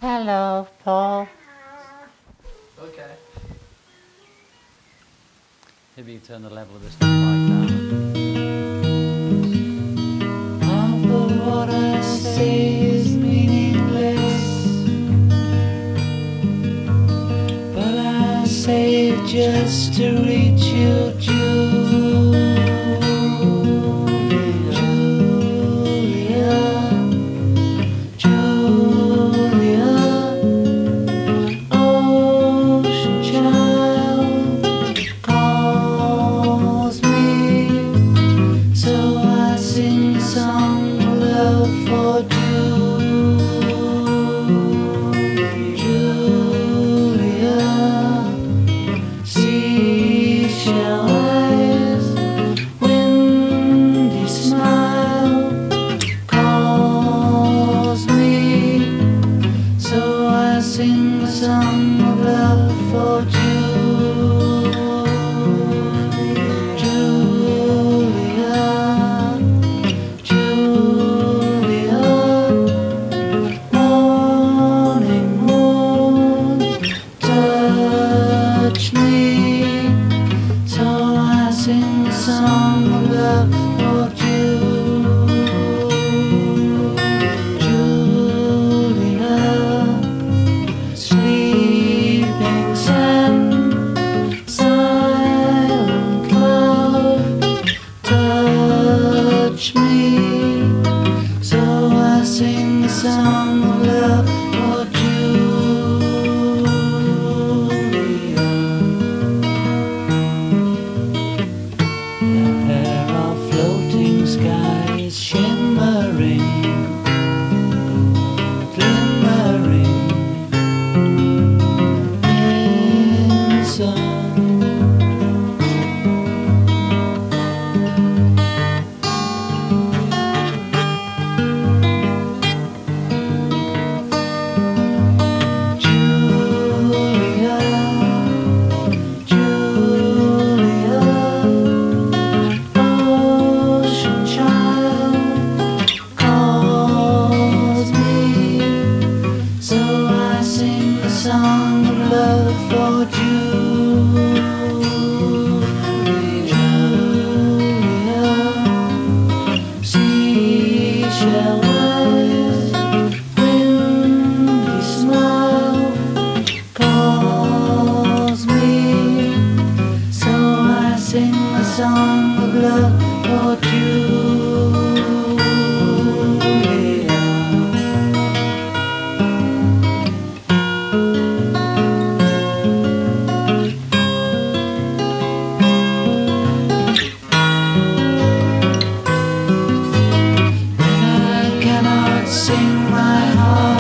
Hello, Paul. Okay. Maybe you turn the level of this mic down. Half of what I say is meaningless, but I say it just to reach you, Julia. Ocean child calls me, so I sing a song of love for Julia. Seashell eyes, windy smile calls me, so I sing a song of love for Julia. Julia, morning moon, touch me, so I sing a song of love for Julia. Sleeping sand, silent cloud, touch me, so I sing a song of love for Julia. There are floating skies shimmering, glimmering in sun. Julia, Julia, ocean child calls me, so I sing a song of love for Julia. Seashell eyes, windy smile calls me, so I sing a song of love for Julia. When I cannot sing my heart